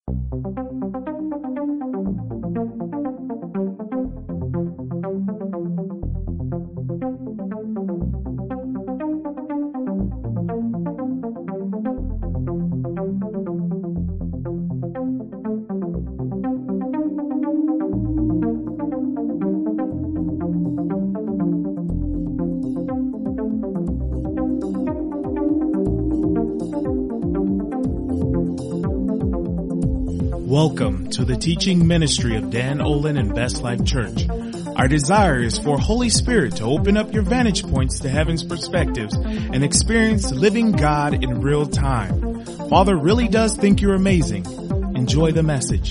Welcome to the teaching ministry of Dan Olin and Best Life Church. Our desire is for Holy Spirit to open up your vantage points to heaven's perspectives and experience living God in real time. Father really does think you're amazing. Enjoy the message.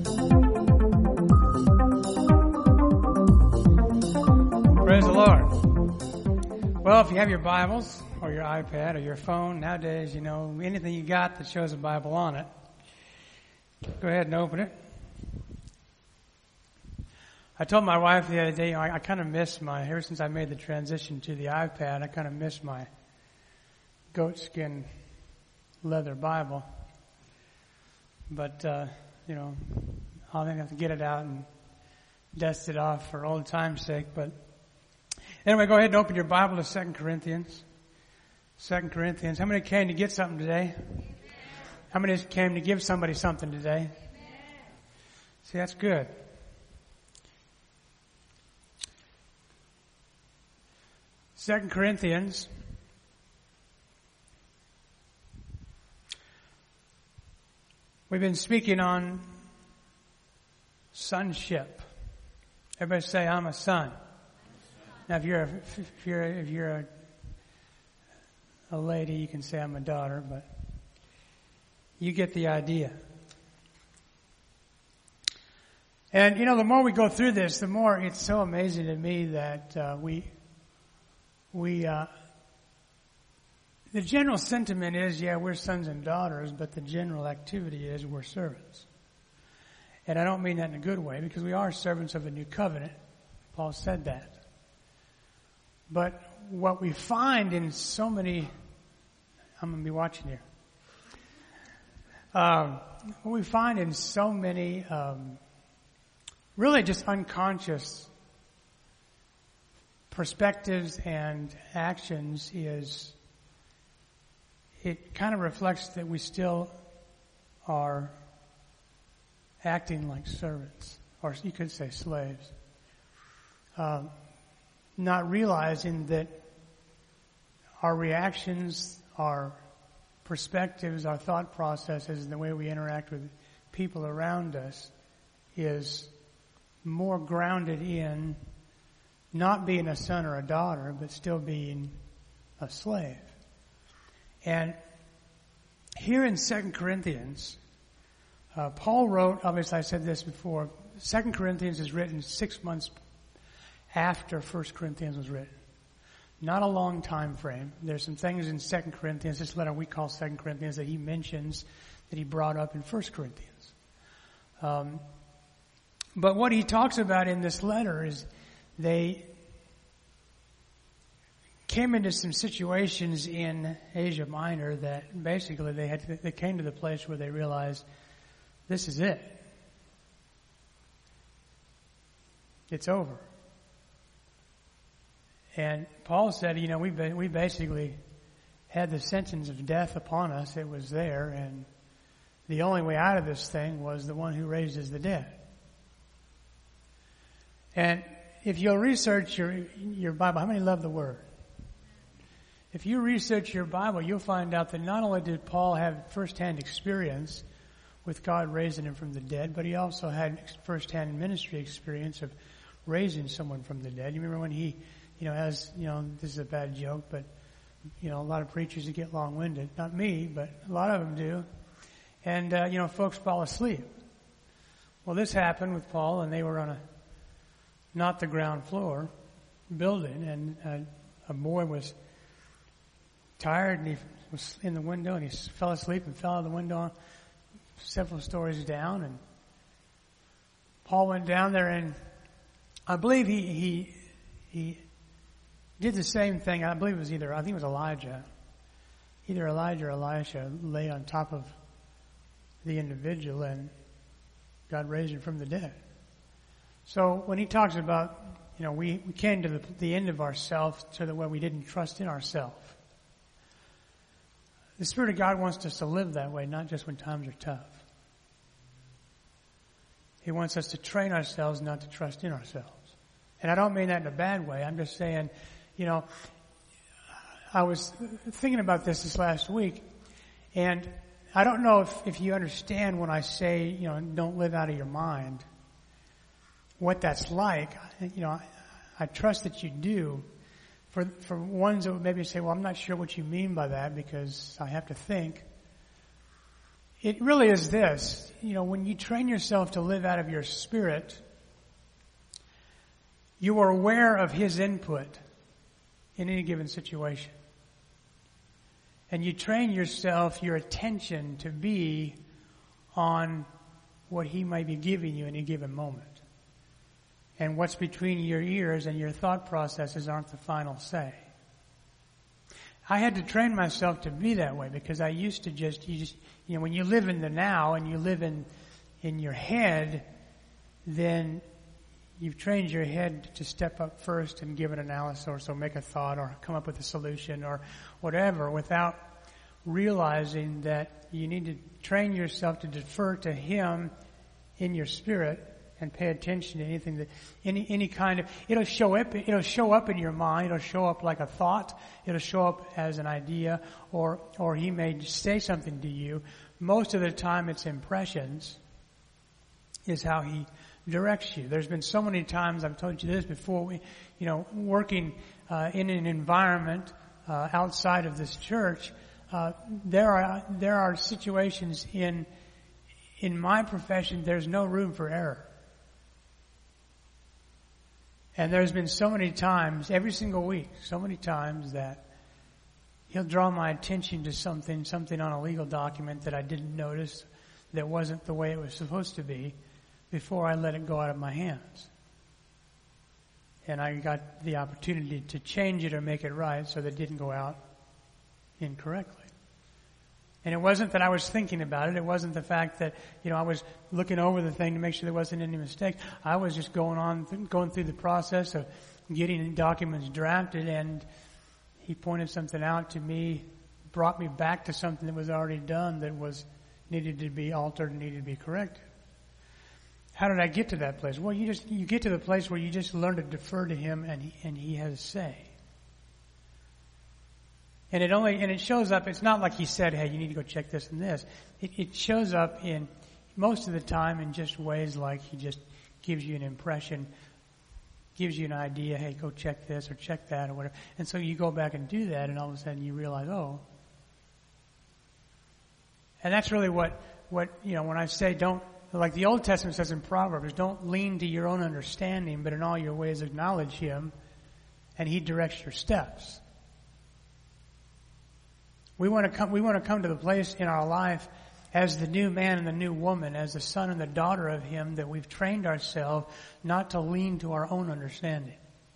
Praise the Lord. Well, if you have your Bibles or your iPad or your phone, nowadays, anything you got that shows a Bible on it, go ahead and open it. I told my wife the other day, I kind of miss ever since I made the transition to the iPad, I kind of miss my goatskin leather Bible. But, I'll have to get it out and dust it off for old time's sake. But anyway, go ahead and open your Bible to 2 Corinthians. 2 Corinthians. How many came to get something today? How many came to give somebody something today? Amen. See, that's good. Second Corinthians. We've been speaking on sonship. Everybody say, "I'm a son." Now, if you're a lady, you can say, "I'm a daughter," but you get the idea. And, the more we go through this, the more it's so amazing to me that the general sentiment is, we're sons and daughters, but the general activity is we're servants. And I don't mean that in a good way, because we are servants of a new covenant. Paul said that. But what we find in so many, I'm going to be watching here. What we find in so many, really just unconscious perspectives and actions is it kind of reflects that we still are acting like servants, or you could say slaves, not realizing that our reactions, our perspectives, our thought processes, and the way we interact with people around us is more grounded in not being a son or a daughter, but still being a slave. And here in 2 Corinthians, Paul wrote, obviously I said this before, 2 Corinthians is written 6 months after 1 Corinthians was written. Not a long time frame. There's some things in 2 Corinthians, this letter we call 2 Corinthians, that he mentions that he brought up in 1 Corinthians. But what he talks about in this letter is they came into some situations in Asia Minor that basically they came to the place where they realized this is it. It's over. And Paul said, we basically had the sentence of death upon us. It was there, and the only way out of this thing was the one who raises the dead. And if you'll research your Bible, how many love the Word? If you research your Bible, you'll find out that not only did Paul have first-hand experience with God raising him from the dead, but he also had first-hand ministry experience of raising someone from the dead. You remember when he, this is a bad joke, but, a lot of preachers that get long-winded. Not me, but a lot of them do. And, folks fall asleep. Well, this happened with Paul, and they were on not the ground floor building, and a boy was tired, and he was in the window, and he fell asleep and fell out of the window several stories down. And Paul went down there, and I believe he did the same thing. I think it was Elijah. Either Elijah or Elisha lay on top of the individual, and God raised him from the dead. So when he talks about, we came to the end of ourselves to the way we didn't trust in ourselves. The Spirit of God wants us to live that way, not just when times are tough. He wants us to train ourselves not to trust in ourselves. And I don't mean that in a bad way. I'm just saying, I was thinking about this last week, and I don't know if you understand when I say, don't live out of your mind, what that's like. I trust that you do. For ones that would maybe say, well, I'm not sure what you mean by that because I have to think. It really is this, when you train yourself to live out of your spirit, you are aware of His input in any given situation. And you train yourself, your attention to be on what He might be giving you in a given moment. And what's between your ears and your thought processes aren't the final say. I had to train myself to be that way because I used to when you live in the now and you live in your head, then you've trained your head to step up first and give an analysis or so make a thought or come up with a solution or whatever without realizing that you need to train yourself to defer to Him in your spirit and pay attention to anything that any kind of it'll show up in your mind, it'll show up like a thought, it'll show up as an idea, or He may say something to you. Most of the time it's impressions is how He directs you. There's been so many times, I've told you this before, working in an environment outside of this church, there are situations in my profession there's no room for error. And there's been so many times, every single week, so many times that He'll draw my attention to something on a legal document that I didn't notice, that wasn't the way it was supposed to be, before I let it go out of my hands. And I got the opportunity to change it or make it right so that it didn't go out incorrectly. And it wasn't that I was thinking about it. It wasn't the fact that, I was looking over the thing to make sure there wasn't any mistakes. I was just going through the process of getting documents drafted, and He pointed something out to me, brought me back to something that was already done that needed to be altered and needed to be corrected. How did I get to that place? Well, you get to the place where you just learn to defer to Him and He has a say. And it shows up, it's not like He said, hey, you need to go check this and this. It shows up in, most of the time, in just ways like He just gives you an impression, gives you an idea, hey, go check this or check that or whatever. And so you go back and do that, and all of a sudden you realize, oh. And that's really what when I say don't, like the Old Testament says in Proverbs, don't lean to your own understanding, but in all your ways acknowledge Him, and He directs your steps. We want to come to the place in our life as the new man and the new woman, as the son and the daughter of Him, that we've trained ourselves not to lean to our own understanding.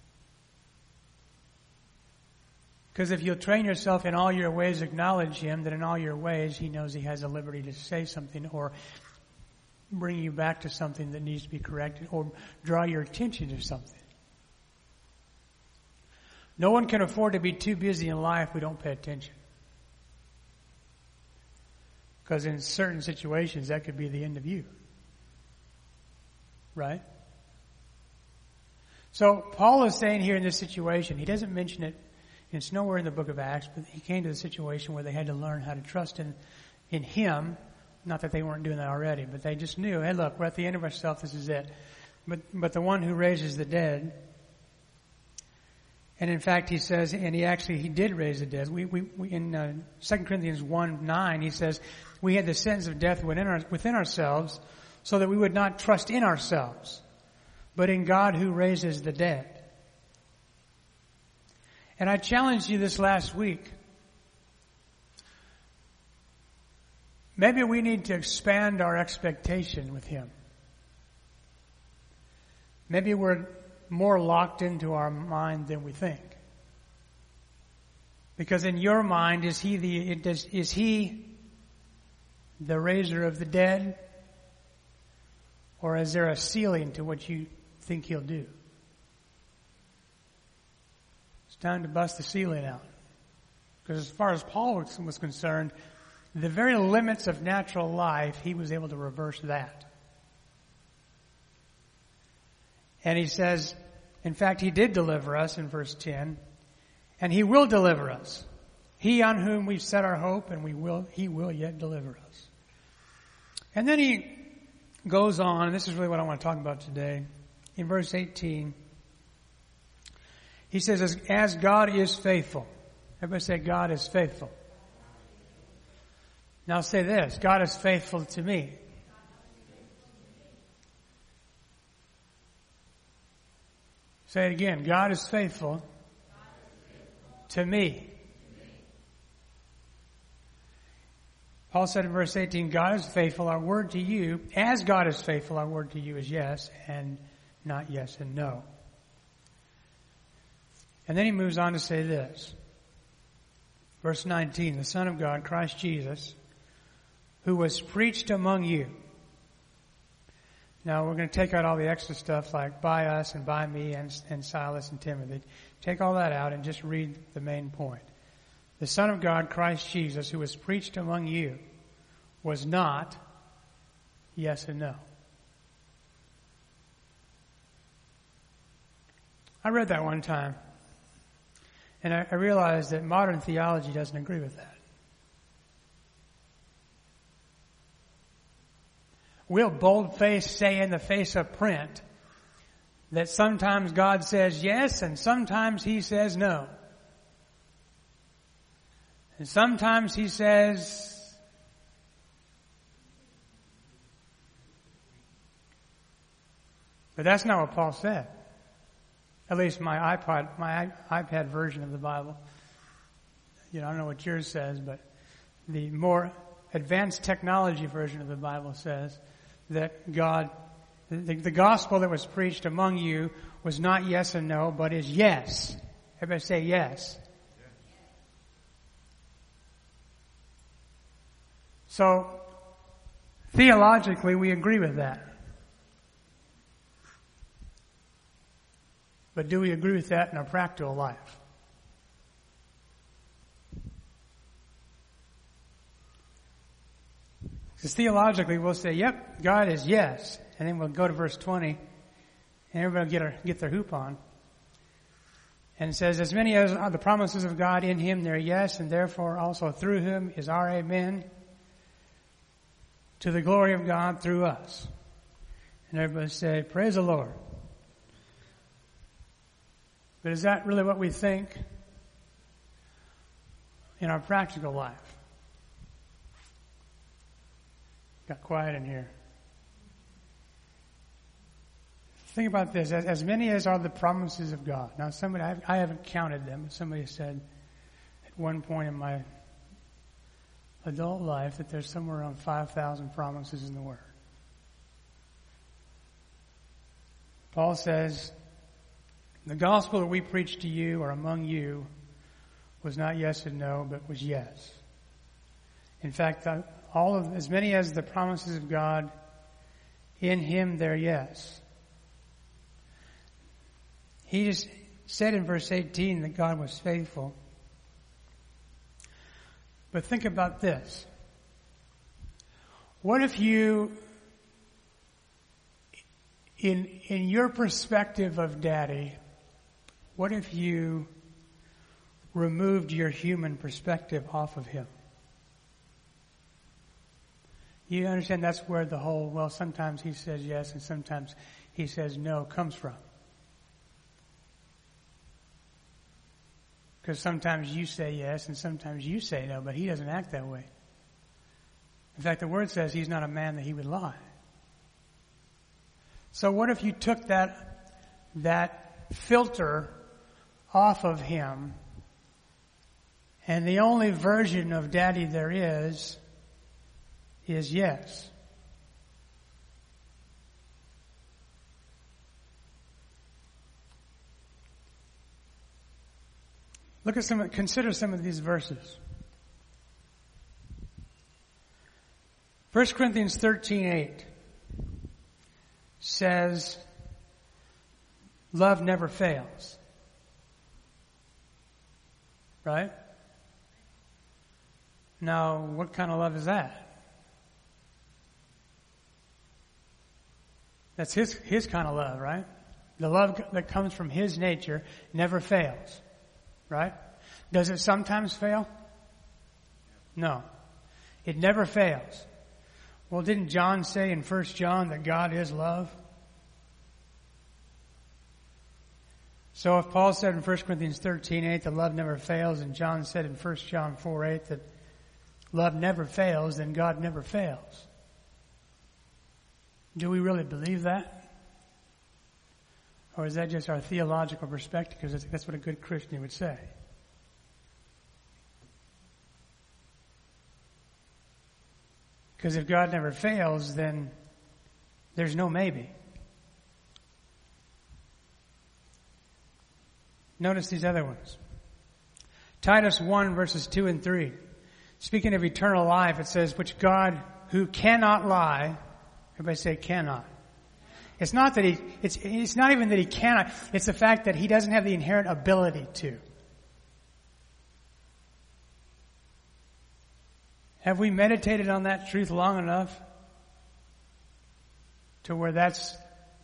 Because if you'll train yourself in all your ways, acknowledge Him, that in all your ways He knows He has the liberty to say something or bring you back to something that needs to be corrected or draw your attention to something. No one can afford to be too busy in life we don't pay attention. Because in certain situations, that could be the end of you. Right? So Paul is saying here in this situation, he doesn't mention it, and it's nowhere in the book of Acts, but he came to the situation where they had to learn how to trust in Him. Not that they weren't doing that already, but they just knew, hey, look, we're at the end of ourselves, this is it. But the one who raises the dead, and in fact, he says, and he did raise the dead. We in 2 Corinthians 1:9, he says, we had the sentence of death within ourselves, so that we would not trust in ourselves, but in God who raises the dead. And I challenged you this last week. Maybe we need to expand our expectation with Him. Maybe we're more locked into our mind than we think. Because in your mind, is He the raiser of the dead? Or is there a ceiling to what you think he'll do? It's time to bust the ceiling out. Because as far as Paul was concerned, the very limits of natural life, he was able to reverse that. And he says, in fact, he did deliver us in verse 10, and he will deliver us. He on whom we've set our hope, and he will yet deliver us. And then he goes on, and this is really what I want to talk about today. In verse 18, he says, as God is faithful. Everybody say, God is faithful. Now say this, God is faithful to me. Say it again, God is faithful to me. Paul said in verse 18, God is faithful, our word to you, as God is faithful, our word to you is yes and not yes and no. And then he moves on to say this. Verse 19, the Son of God, Christ Jesus, who was preached among you. Now we're going to take out all the extra stuff like by us and by me and Silas and Timothy. Take all that out and just read the main point. The Son of God, Christ Jesus, who was preached among you, was not yes and no. I read that one time, and I realized that modern theology doesn't agree with that. We'll bold-faced say in the face of print that sometimes God says yes and sometimes He says no. And sometimes He says, but that's not what Paul said. At least my iPad version of the Bible. I don't know what yours says, but the more advanced technology version of the Bible says that God, the gospel that was preached among you was not yes and no, but is yes. Everybody say yes. So, theologically, we agree with that. But do we agree with that in our practical life? Because theologically we'll say, yep, God is yes. And then we'll go to verse 20 and everybody will get their hoop on. And it says, as many as are the promises of God in Him, they're yes, and therefore also through Him is our amen, to the glory of God through us. And everybody say, praise the Lord. But is that really what we think in our practical life? Got quiet in here. Think about this. As many as are the promises of God. Now somebody, I haven't counted them, but somebody said at one point in my adult life that there's somewhere around 5,000 promises in the Word. Paul says, the gospel that we preached to you or among you was not yes and no, but was yes. In fact, as many as the promises of God, in Him they're yes. He just said in verse 18 that God was faithful. But think about this. What if you, in your perspective of Daddy, what if you removed your human perspective off of Him? You understand that's where the whole, well, sometimes He says yes and sometimes He says no comes from. Because sometimes you say yes and sometimes you say no, but He doesn't act that way. In fact, the Word says He's not a man that He would lie. So what if you took that filter off of Him, and the only version of Daddy there is yes? Consider some of these verses. 1 Corinthians 13:8 says, love never fails. Right? Now, what kind of love is that? That's his kind of love, right? The love that comes from his nature never fails. Right? Does it sometimes fail? No. It never fails. Well, didn't John say in 1 John that God is love? So if Paul said in 1 Corinthians 13:8 that love never fails, and John said in 1 John 4:8 that love never fails, then God never fails. Do we really believe that? Or is that just our theological perspective? Because that's what a good Christian would say. Because if God never fails, then there's no maybe. Notice these other ones. Titus 1 verses 2 and 3. Speaking of eternal life, it says, which God who cannot lie, everybody say cannot. It's not that it's not even that he cannot, it's the fact that he doesn't have the inherent ability to. Have we meditated on that truth long enough to where that's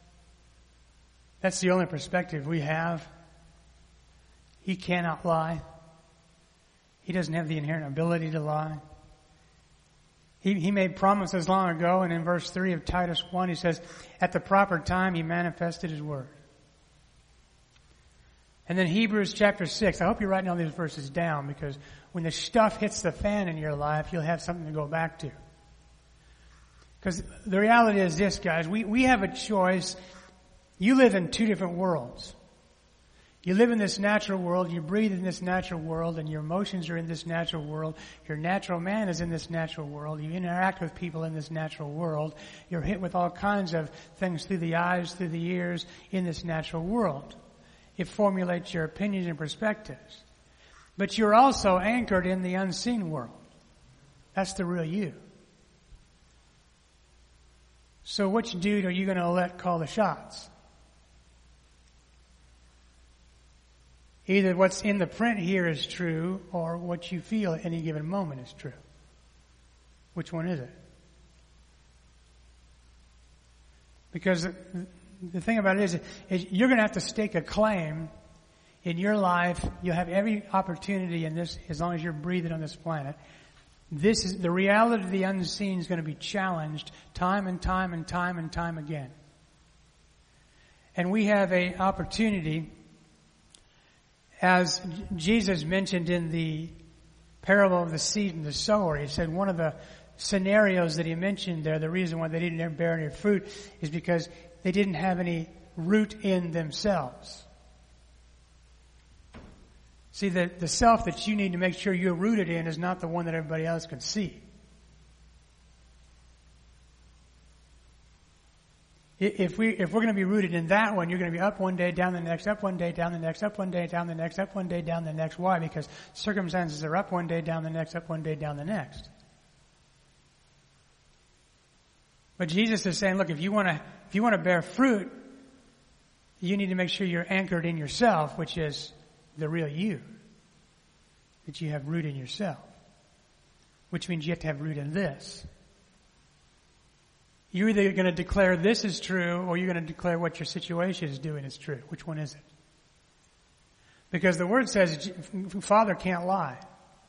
the only perspective we have? He cannot lie. He doesn't have the inherent ability to lie. He made promises long ago, and in verse 3 of Titus 1, he says, at the proper time he manifested his word. And then Hebrews chapter 6. I hope you're writing all these verses down, because when the stuff hits the fan in your life, you'll have something to go back to. Because the reality is this, guys. We have a choice. You live in two different worlds. You live in this natural world, you breathe in this natural world, and your emotions are in this natural world. Your natural man is in this natural world. You interact with people in this natural world. You're hit with all kinds of things through the eyes, through the ears, in this natural world. It formulates your opinions and perspectives. But you're also anchored in the unseen world. That's the real you. So which dude are you going to let call the shots? Either what's in the print here is true, or what you feel at any given moment is true. Which one is it? Because the thing about it is you're going to have to stake a claim in your life. You'll have every opportunity in this, as long as you're breathing on this planet. This is the reality of the unseen is going to be challenged time and time and time and time again. And we have an opportunity, as Jesus mentioned in the parable of the seed and the sower. He said one of the scenarios that he mentioned there, the reason why they didn't bear any fruit is because they didn't have any root in themselves. See, the self that you need to make sure you're rooted in is not the one that everybody else can see. If we're going to be rooted in that one, you're going to be up one day, down the next, up one day, down the next, up one day, down the next, up one day, down the next. Why? Because circumstances are up one day, down the next, up one day, down the next. But Jesus is saying, look, if you want to bear fruit, you need to make sure you're anchored in yourself, which is the real you. That you have root in yourself. Which means you have to have root in this. You're either going to declare this is true, or you're going to declare what your situation is doing is true. Which one is it? Because the Word says Father can't lie.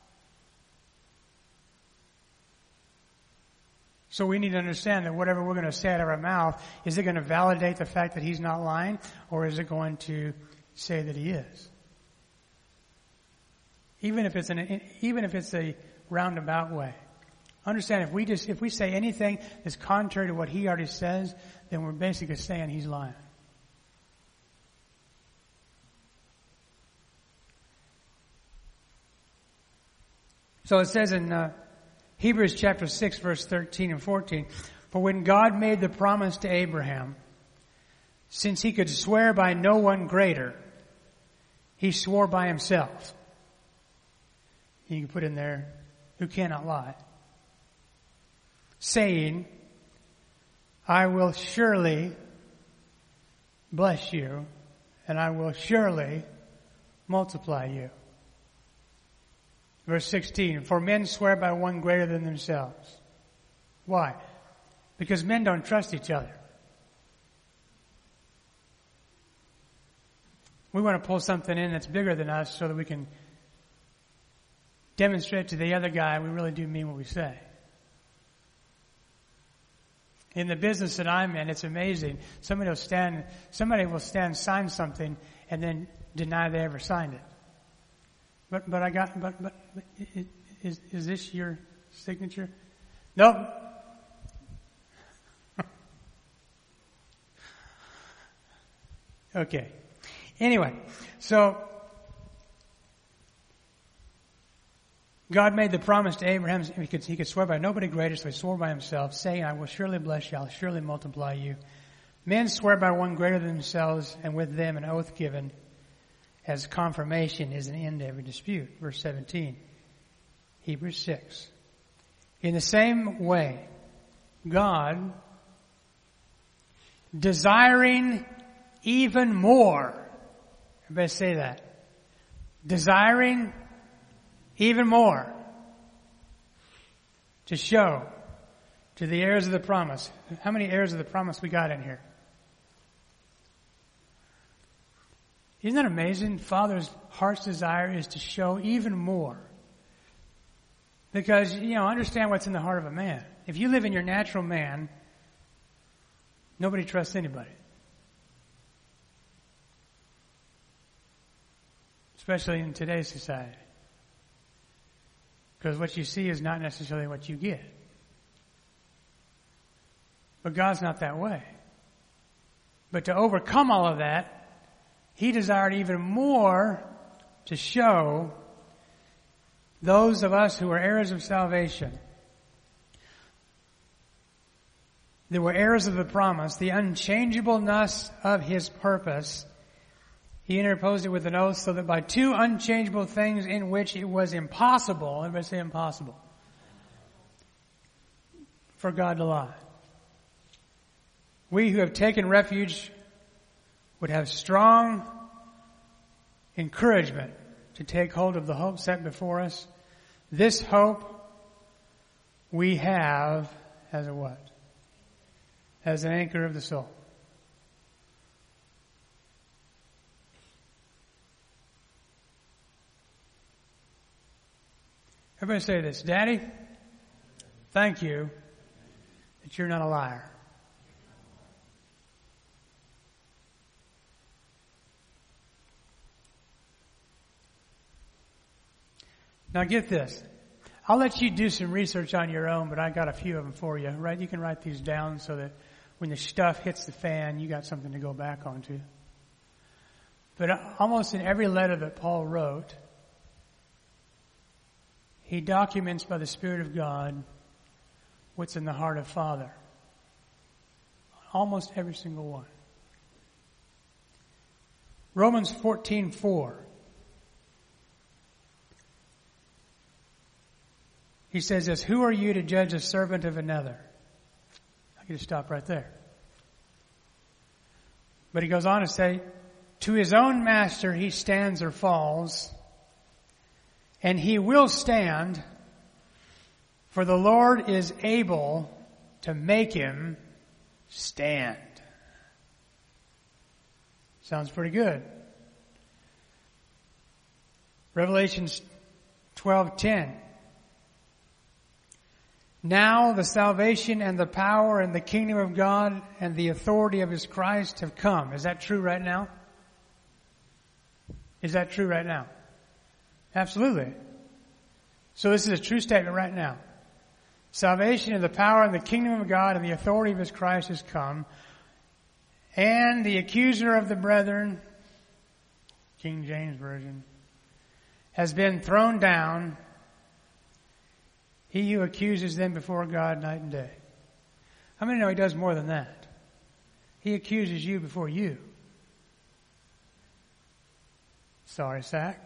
So we need to understand that whatever we're going to say out of our mouth, is it going to validate the fact that He's not lying, or is it going to say that He is? Even if it's a roundabout way. Understand, if we say anything that's contrary to what He already says, then we're basically saying He's lying. So it says in Hebrews chapter 6 verse 13 and 14, for when God made the promise to Abraham, since He could swear by no one greater, He swore by Himself. You can put in there, who cannot lie. saying, I will surely bless you, and I will surely multiply you. Verse 16, for men swear by one greater than themselves. Why? Because men don't trust each other. We want to pull something in that's bigger than us so that we can demonstrate to the other guy we really do mean what we say. In the business that I'm in, it's amazing. Somebody will stand, sign something, and then deny they ever signed it. But is this your signature? Nope. Okay. Anyway, so God made the promise to Abraham. He could swear by nobody greater, so he swore by himself, saying, I will surely bless you, I'll surely multiply you. Men swear by one greater than themselves, and with them an oath given as confirmation is an end to every dispute. Verse 17, Hebrews 6. In the same way, God, desiring even more, everybody say that, desiring even more to show to the heirs of the promise. How many heirs of the promise we got in here? Isn't that amazing? Father's heart's desire is to show even more. Because, understand what's in the heart of a man. If you live in your natural man, nobody trusts anybody. Especially in today's society. Because what you see is not necessarily what you get. But God's not that way. But to overcome all of that, He desired even more to show those of us who are heirs of salvation, that were heirs of the promise, the unchangeableness of His purpose. He interposed it with an oath so that by two unchangeable things in which it was impossible, everybody say impossible, for God to lie. We who have taken refuge would have strong encouragement to take hold of the hope set before us. This hope we have as a what? As an anchor of the soul. Everybody say this. Daddy, thank you that you're not a liar. Now get this. I'll let you do some research on your own, but I got a few of them for you. Right? You can write these down so that when the stuff hits the fan, you got something to go back onto. But almost in every letter that Paul wrote, he documents by the Spirit of God what's in the heart of Father. Almost every single one. Romans 14:4. He says this, who are you to judge a servant of another? I could just stop right there. But he goes on to say, to his own master he stands or falls, and he will stand, for the Lord is able to make him stand. Sounds pretty good. Revelation 12:10. Now the salvation and the power and the kingdom of God and the authority of His Christ have come. Is that true right now? Is that true right now? Absolutely. So this is a true statement right now. Salvation and the power and the kingdom of God and the authority of His Christ has come. And the accuser of the brethren, King James Version, has been thrown down. He who accuses them before God night and day. How many know He does more than that? He accuses you before you. Sorry, Sack.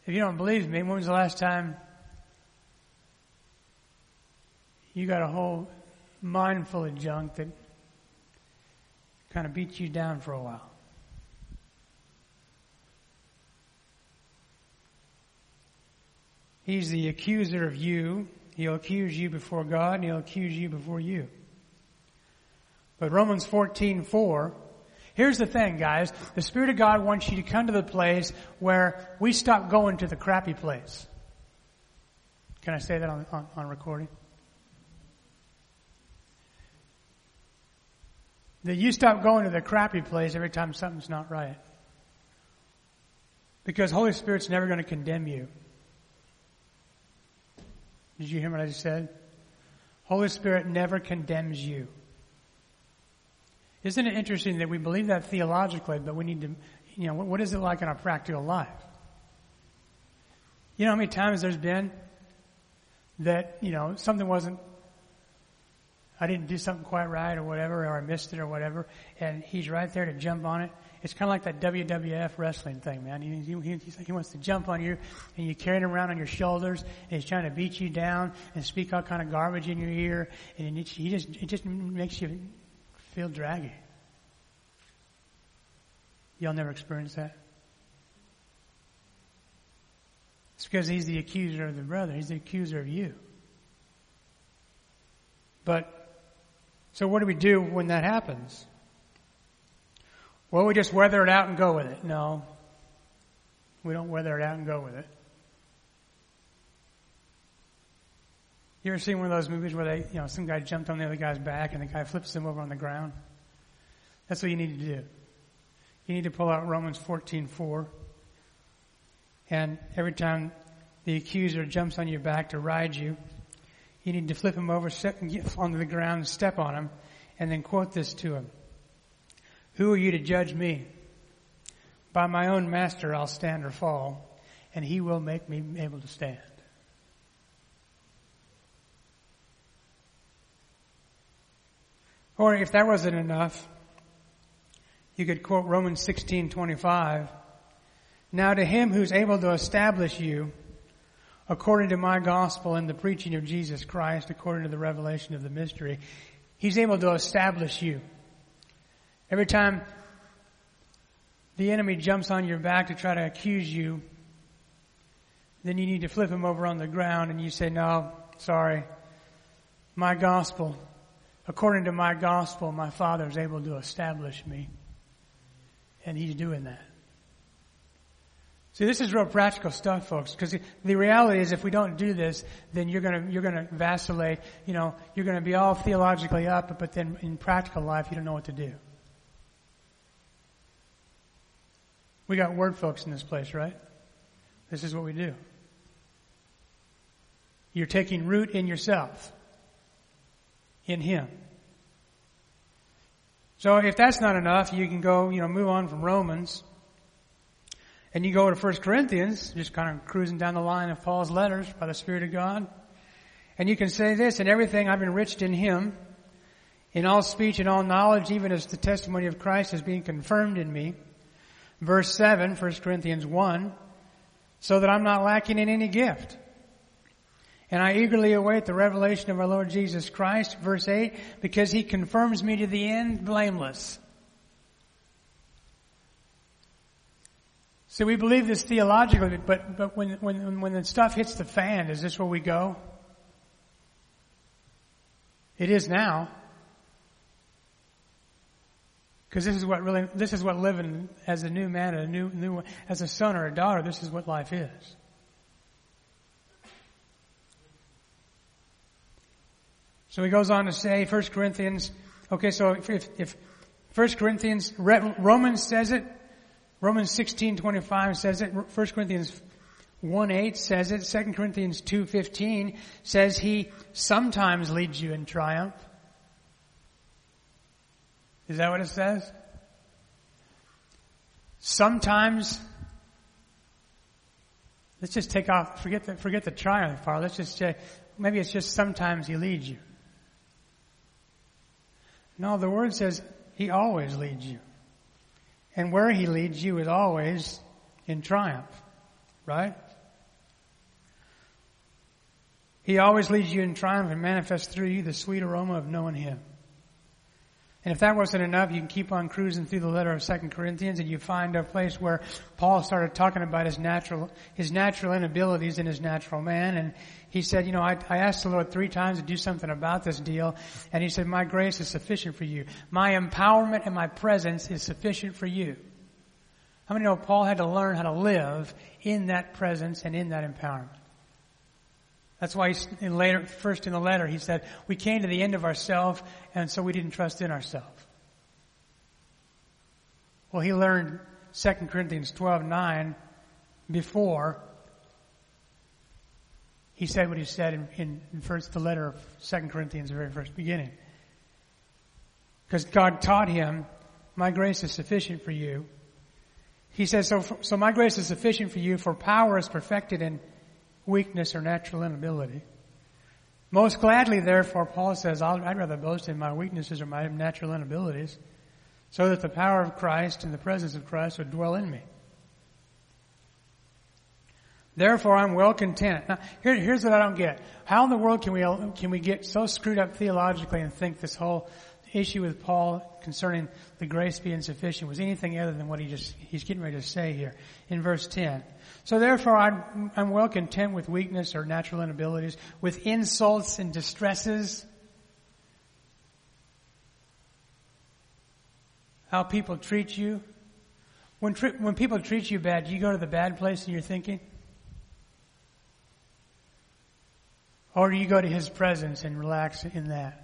If you don't believe me, when was the last time you got a whole mind full of junk that kind of beat you down for a while? He's the accuser of you. He'll accuse you before God, and he'll accuse you before you. But Romans 14:4, here's the thing, guys. The Spirit of God wants you to come to the place where we stop going to the crappy place. Can I say that on recording? That you stop going to the crappy place every time something's not right. Because Holy Spirit's never going to condemn you. Did you hear what I just said? Holy Spirit never condemns you. Isn't it interesting that we believe that theologically, but we need to, what is it like in our practical life? You know how many times there's been that, something wasn't, I didn't do something quite right or whatever, or I missed it or whatever, and he's right there to jump on it. It's kind of like that WWF wrestling thing, man. He wants to jump on you, and you carry him around on your shoulders, and he's trying to beat you down and speak all kind of garbage in your ear, and it just makes you feel draggy. Y'all never experienced that? It's because he's the accuser of the brother. He's the accuser of you. So what do we do when that happens? Well, we just weather it out and go with it. No. We don't weather it out and go with it. You ever seen one of those movies where some guy jumped on the other guy's back and the guy flips him over on the ground? That's what you need to do. You need to pull out Romans 14:4. And every time the accuser jumps on your back to ride you, you need to flip him over, get onto the ground and step on him, and then quote this to him. Who are you to judge me? By my own master I'll stand or fall, and he will make me able to stand. Or if that wasn't enough, you could quote Romans 16:25. Now to him who's able to establish you according to my gospel and the preaching of Jesus Christ, according to the revelation of the mystery, he's able to establish you. Every time the enemy jumps on your back to try to accuse you, then you need to flip him over on the ground and you say, no, sorry, my gospel, according to my gospel, my Father is able to establish me. And he's doing that. See, this is real practical stuff, folks, because the reality is if we don't do this, then you're gonna vacillate, you're gonna be all theologically up, but then in practical life you don't know what to do. We got word folks in this place, right? This is what we do. You're taking root in yourself. In Him. So if that's not enough, you can go, move on from Romans. And you go to 1 Corinthians, just kind of cruising down the line of Paul's letters by the Spirit of God. And you can say this, in everything I've enriched in Him, in all speech and all knowledge, even as the testimony of Christ is being confirmed in me. Verse 7, 1 Corinthians 1, so that I'm not lacking in any gift. And I eagerly await the revelation of our Lord Jesus Christ, verse 8, because He confirms me to the end blameless. So we believe this theologically, but when the stuff hits the fan, is this where we go? It is now. Because this is what living as a new man, as a son or a daughter, this is what life is. So he goes on to say, 1 Corinthians, okay, so if 1 Corinthians, Romans says it, Romans 16:25 says it, 1 Corinthians 1:8 says it, 2 Corinthians 2:15 says He sometimes leads you in triumph. Is that what it says? Sometimes, let's just take off, forget the triumph part, let's just say, maybe it's just sometimes He leads you. No, the Word says He always leads you. And where He leads you is always in triumph. Right? He always leads you in triumph and manifests through you the sweet aroma of knowing Him. And if that wasn't enough, you can keep on cruising through the letter of 2 Corinthians and you find a place where Paul started talking about his natural inabilities in his natural man. And he said, I asked the Lord 3 times to do something about this deal. And He said, my grace is sufficient for you. My empowerment and my presence is sufficient for you. How many know Paul had to learn how to live in that presence and in that empowerment? That's why first in the letter, he said, we came to the end of ourselves, and so we didn't trust in ourselves. Well, he learned 2 Corinthians 12:9 before he said what he said in the letter of 2 Corinthians, the very first beginning. Because God taught him, my grace is sufficient for you. He says, so my grace is sufficient for you, for power is perfected in weakness or natural inability. Most gladly, therefore, Paul says, I'd rather boast in my weaknesses or my natural inabilities, so that the power of Christ and the presence of Christ would dwell in me. Therefore, I'm well content. Now, here's what I don't get. How in the world can we get so screwed up theologically and think this whole issue with Paul concerning the grace being sufficient was anything other than what he's getting ready to say here in verse 10. So therefore I'm well content with weakness or natural inabilities, with insults and distresses. How people treat you. When people treat you bad, do you go to the bad place in your thinking? Or do you go to His presence and relax in that?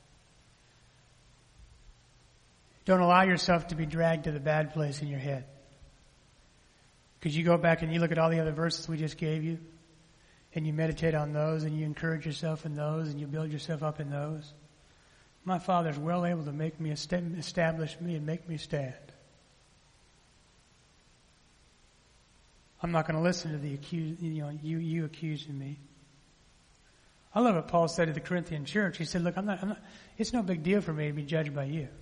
Don't allow yourself to be dragged to the bad place in your head. Because you go back and you look at all the other verses we just gave you, and you meditate on those, and you encourage yourself in those, and you build yourself up in those. My Father's well able to make me establish me and make me stand. I'm not going to listen to the you accusing me. I love what Paul said to the Corinthian church. He said, look, it's no big deal for me to be judged by you.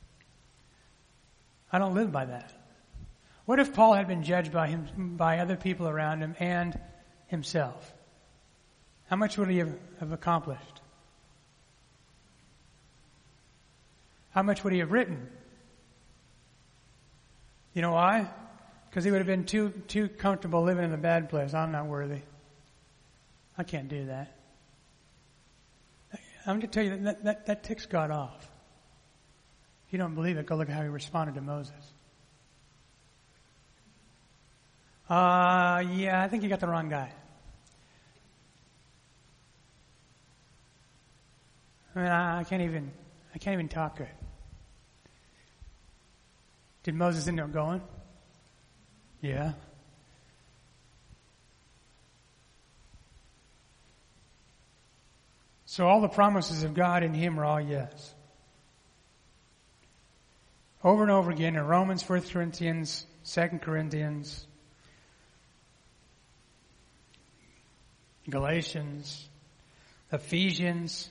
I don't live by that. What if Paul had been judged by other people around him and himself? How much would he have accomplished? How much would he have written? You know why? Because he would have been too comfortable living in a bad place. I'm not worthy. I can't do that. I'm going to tell you that ticks God off. If you don't believe it, go look at how He responded to Moses. I think you got the wrong guy. I mean, I can't even talk good. Did Moses end up going? Yeah. So all the promises of God in Him are all yes. Over and over again in Romans, 1 Corinthians, 2 Corinthians, Galatians, Ephesians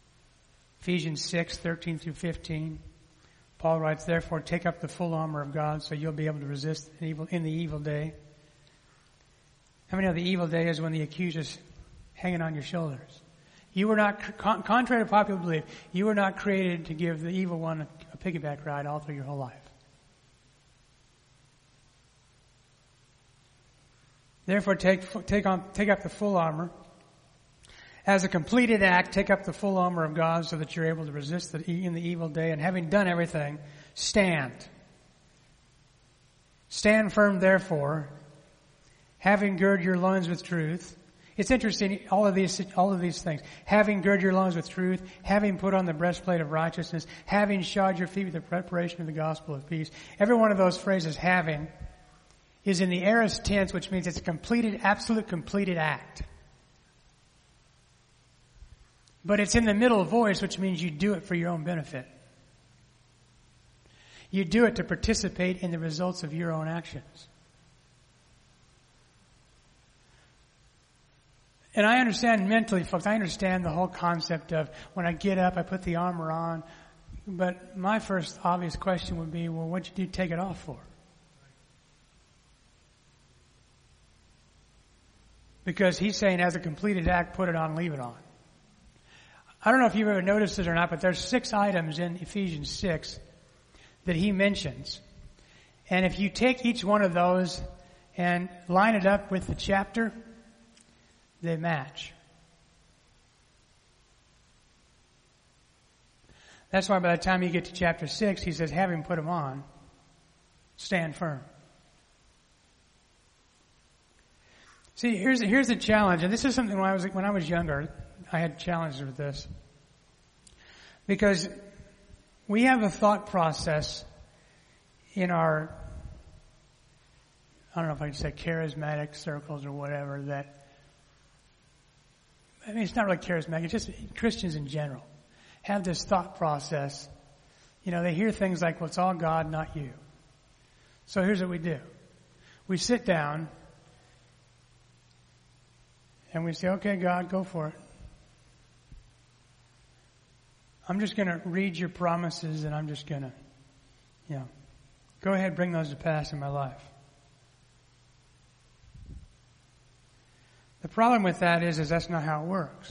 6, 13 through 15. Paul writes, therefore, take up the full armor of God so you'll be able to resist in the evil day. How many know the evil day is when the accuser's hanging on your shoulders? You were not, contrary to popular belief, you were not created to give the evil one a piggyback ride all through your whole life. Therefore, take up the full armor. As a completed act, take up the full armor of God so that you're able to resist in the evil day. And having done everything, stand. Stand firm, therefore, having girded your loins with truth. It's interesting, all of these things. Having girded your loins with truth, having put on the breastplate of righteousness, having shod your feet with the preparation of the gospel of peace. Every one of those phrases, having, is in the aorist tense, which means it's a completed, absolute completed act. But it's in the middle voice, which means you do it for your own benefit. You do it to participate in the results of your own actions. And I understand mentally, folks, I understand the whole concept of when I get up, I put the armor on. But my first obvious question would be, well, what'd you do take it off for? Because he's saying as a completed act, put it on, leave it on. I don't know if you've ever noticed it or not, but there's 6 items in Ephesians 6 that he mentions. And if you take each one of those and line it up with the chapter, they match. That's why by the time you get to chapter 6, he says, having put them on, stand firm. See, here's the challenge, and this is something when I was younger, I had challenges with this. Because we have a thought process in our, I don't know if I can say charismatic circles or whatever, that, I mean, it's not really charismatic, it's just Christians in general have this thought process. You know, they hear things like, well, it's all God, not you. So here's what we do. We sit down and we say, okay, God, go for it. I'm just going to read your promises and I'm just going to, go ahead, bring those to pass in my life. The problem with that is that's not how it works.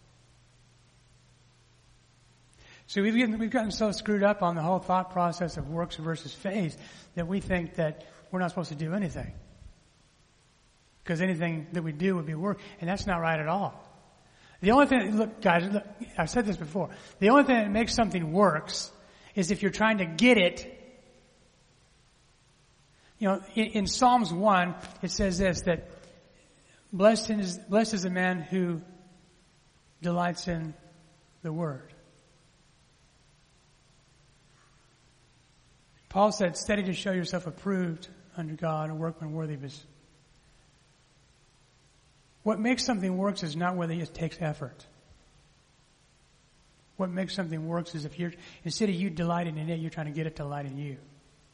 So we've gotten so screwed up on the whole thought process of works versus faith that we think that we're not supposed to do anything. Because anything that we do would be work, and that's not right at all. The only thing, look, guys, I've said this before. The only thing that makes something works is if you're trying to get it. You know, in Psalms 1, it says this, that blessed is the man who delights in the word. Paul said, study to show yourself approved unto God, a workman worthy of his. What makes something works is not whether it takes effort. What makes something works is if instead of you delighting in it, you're trying to get it to delight in you.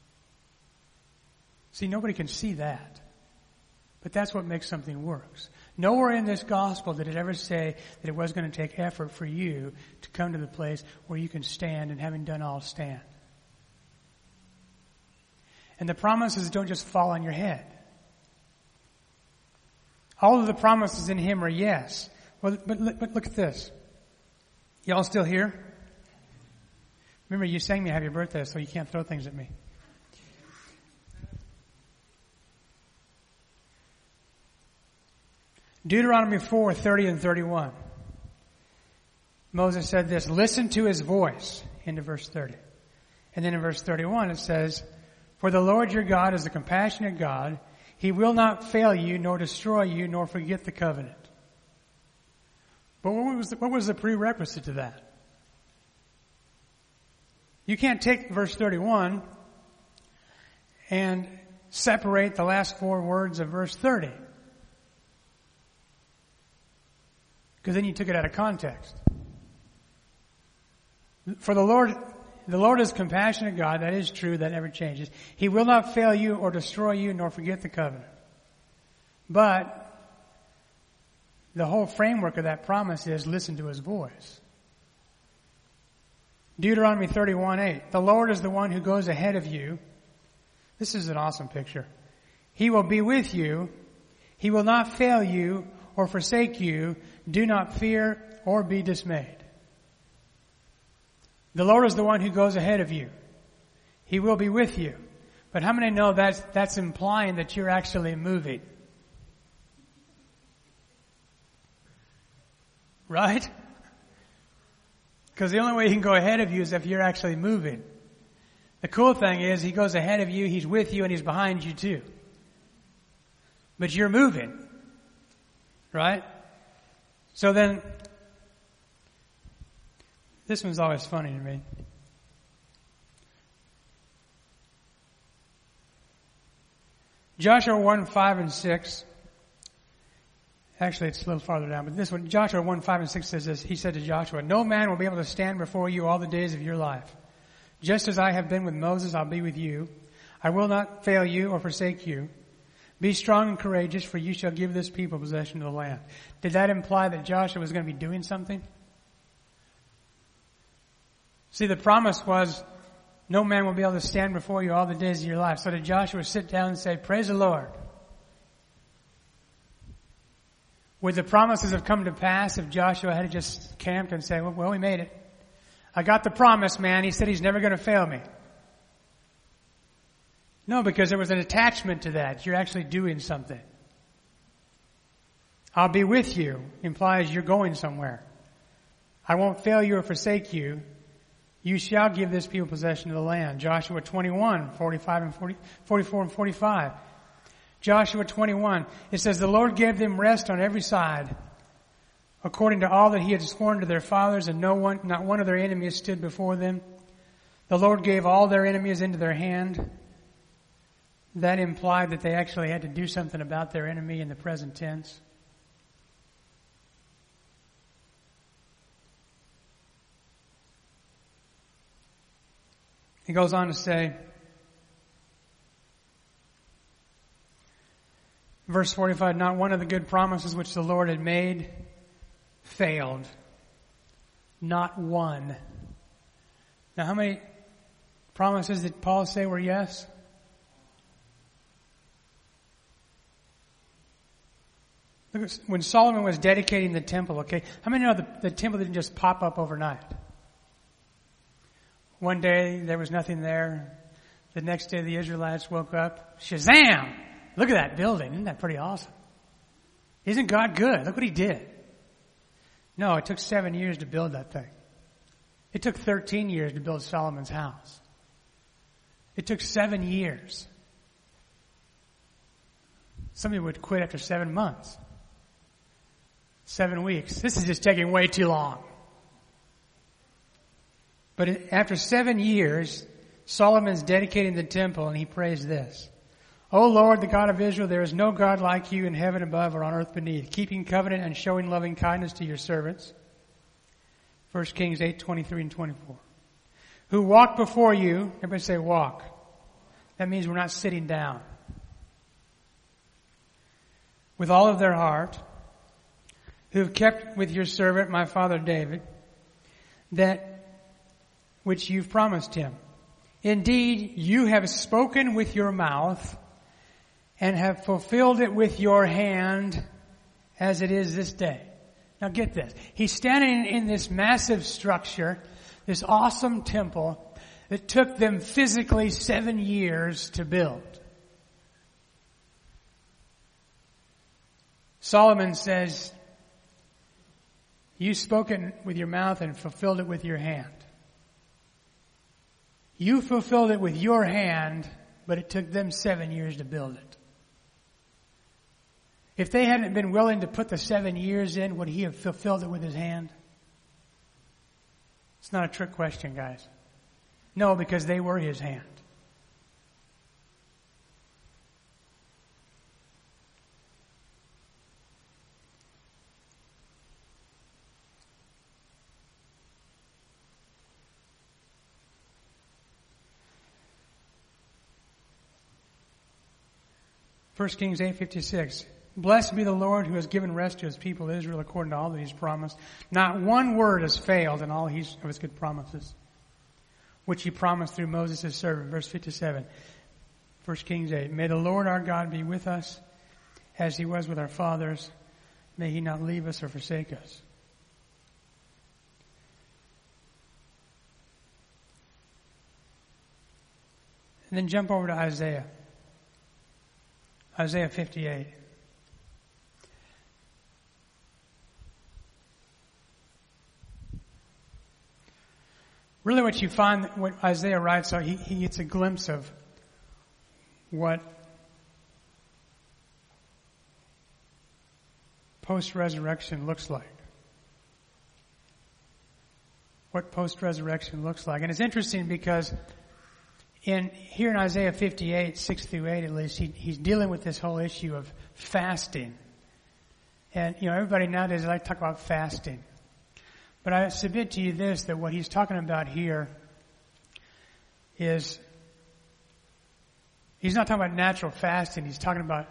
See, nobody can see that. But that's what makes something works. Nowhere in this gospel did it ever say that it was going to take effort for you to come to the place where you can stand and having done all, stand. And the promises don't just fall on your head. All of the promises in him are yes. Well, but look at this. Y'all still here? Remember, you sang me happy birthday, so you can't throw things at me. Deuteronomy 4:30 and 31. Moses said this, listen to his voice, into verse 30. And then in verse 31 it says, for the Lord your God is a compassionate God. He will not fail you, nor destroy you, nor forget the covenant. But what was the prerequisite to that? You can't take verse 31 and separate the last 4 words of verse 30. Because then you took it out of context. For the Lord is compassionate God. That is true. That never changes. He will not fail you or destroy you nor forget the covenant. But the whole framework of that promise is listen to his voice. Deuteronomy 31:8. The Lord is the one who goes ahead of you. This is an awesome picture. He will be with you. He will not fail you or forsake you. Do not fear or be dismayed. The Lord is the one who goes ahead of you. He will be with you. But how many know that's implying that you're actually moving? Right? Because the only way he can go ahead of you is if you're actually moving. The cool thing is he goes ahead of you, he's with you, and he's behind you too. But you're moving. Right? So then, this one's always funny to me. Joshua 1:5 and 6. Actually, it's a little farther down, but this one, Joshua 1:5 and 6 says this. He said to Joshua, no man will be able to stand before you all the days of your life. Just as I have been with Moses, I'll be with you. I will not fail you or forsake you. Be strong and courageous, for you shall give this people possession of the land. Did that imply that Joshua was going to be doing something? See, the promise was, no man will be able to stand before you all the days of your life. So did Joshua sit down and say, praise the Lord? Would the promises have come to pass if Joshua had just camped and said, well, we made it. I got the promise, man. He said he's never going to fail me. No, because there was an attachment to that. You're actually doing something. I'll be with you implies you're going somewhere. I won't fail you or forsake you. You shall give this people possession of the land. Joshua 21, 44 and 45. Joshua 21, it says, the Lord gave them rest on every side, according to all that he had sworn to their fathers, and not one of their enemies stood before them. The Lord gave all their enemies into their hand. That implied that they actually had to do something about their enemy in the present tense. He goes on to say, verse 45, not one of the good promises which the Lord had made failed. Not one. Now, how many promises did Paul say were yes? Look, when Solomon was dedicating the temple, okay, how many know the temple didn't just pop up overnight? One day there was nothing there. The next day the Israelites woke up. Shazam! Look at that building. Isn't that pretty awesome? Isn't God good? Look what he did. No, it took 7 years to build that thing. It took 13 years to build Solomon's house. It took 7 years. Somebody would quit after 7 months. 7 weeks. This is just taking way too long. But after 7 years, Solomon's dedicating the temple and he prays this. O Lord, the God of Israel, there is no God like you in heaven above or on earth beneath, keeping covenant and showing loving kindness to your servants. 1 Kings 8:23 and 24. Who walk before you, everybody say walk. That means we're not sitting down. With all of their heart, who have kept with your servant, my father David, that which you've promised him. Indeed, you have spoken with your mouth and have fulfilled it with your hand as it is this day. Now get this. He's standing in this massive structure, this awesome temple that took them physically 7 years to build. Solomon says, you spoke it with your mouth and fulfilled it with your hand. You fulfilled it with your hand, but it took them 7 years to build it. If they hadn't been willing to put the 7 years in, would he have fulfilled it with his hand? It's not a trick question, guys. No, because they were his hand. First Kings 8:56. Blessed be the Lord who has given rest to his people Israel according to all that he's promised. Not one word has failed in all of his good promises, which he promised through Moses his servant. Verse 57. 1 Kings 8. May the Lord our God be with us as he was with our fathers. May he not leave us or forsake us. And then jump over to Isaiah. Isaiah 58. Really what you find, what Isaiah writes, he gets a glimpse of what post-resurrection looks like. What post-resurrection looks like. And it's interesting because here in Isaiah 58, 6 through 8 at least, he's dealing with this whole issue of fasting. And, everybody nowadays like to talk about fasting. But I submit to you this, that what he's talking about here is, he's not talking about natural fasting, he's talking about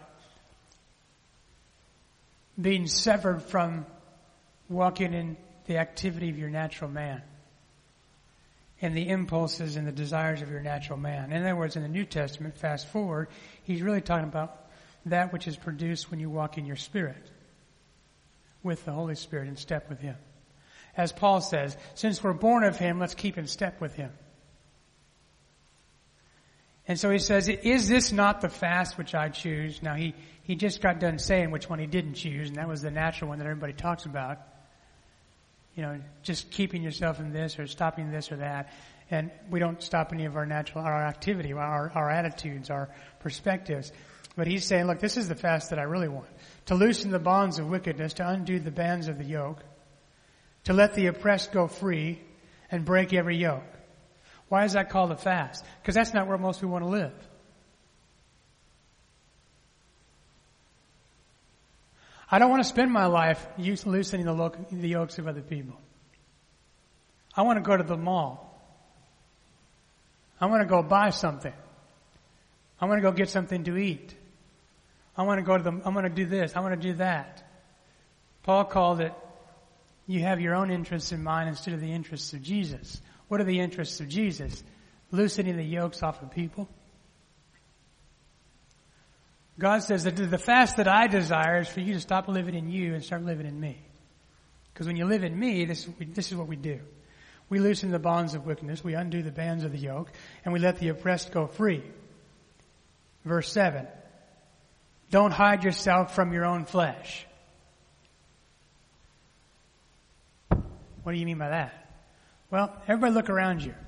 being severed from walking in the activity of your natural man and the impulses and the desires of your natural man. In other words, in the New Testament, fast forward, he's really talking about that which is produced when you walk in your spirit. with the Holy Spirit, in step with Him. As Paul says, since we're born of Him, let's keep in step with Him. And so he says, is this not the fast which I choose? Now he just got done saying which one he didn't choose, and that was the natural one that everybody talks about. You know, just keeping yourself in this or stopping this or that. And we don't stop any of our activity, our attitudes, our perspectives. But he's saying, look, this is the fast that I really want. To loosen the bonds of wickedness, to undo the bands of the yoke, to let the oppressed go free and break every yoke. Why is that called a fast? Because that's not where most people want to live. I don't want to spend my life loosening the yokes of other people. I want to go to the mall. I want to go buy something. I want to go get something to eat. I want to do this. I want to do that. Paul called it, you have your own interests in mind instead of the interests of Jesus. What are the interests of Jesus? Loosening the yokes off of people. God says that the fast that I desire is for you to stop living in you and start living in me. Because when you live in me, this is what we do. We loosen the bonds of wickedness, we undo the bands of the yoke, and we let the oppressed go free. Verse 7. Don't hide yourself from your own flesh. What do you mean by that? Well, everybody look around you.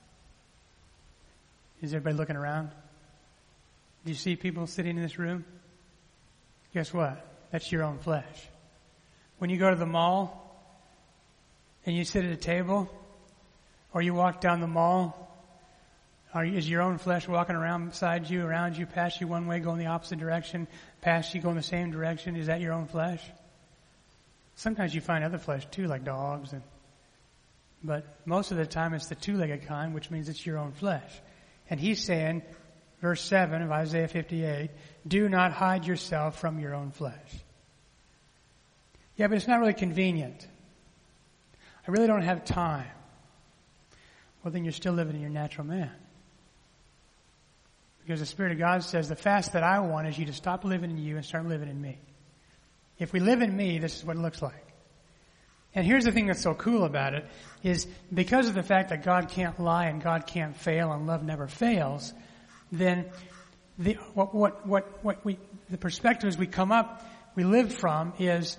Is everybody looking around? Do you see people sitting in this room? Guess what? That's your own flesh. When you go to the mall and you sit at a table or you walk down the mall, is your own flesh walking around beside you, around you, past you one way, going the opposite direction, past you going the same direction? Is that your own flesh? Sometimes you find other flesh too, like dogs, but most of the time it's the two-legged kind, which means it's your own flesh. And he's saying, verse 7 of Isaiah 58, do not hide yourself from your own flesh. Yeah, but it's not really convenient. I really don't have time. Well, then you're still living in your natural man. Because the Spirit of God says the fast that I want is you to stop living in you and start living in me. If we live in me, this is what it looks like. And here's the thing that's so cool about it, is because of the fact that God can't lie and God can't fail and love never fails, then the perspectives we live from is,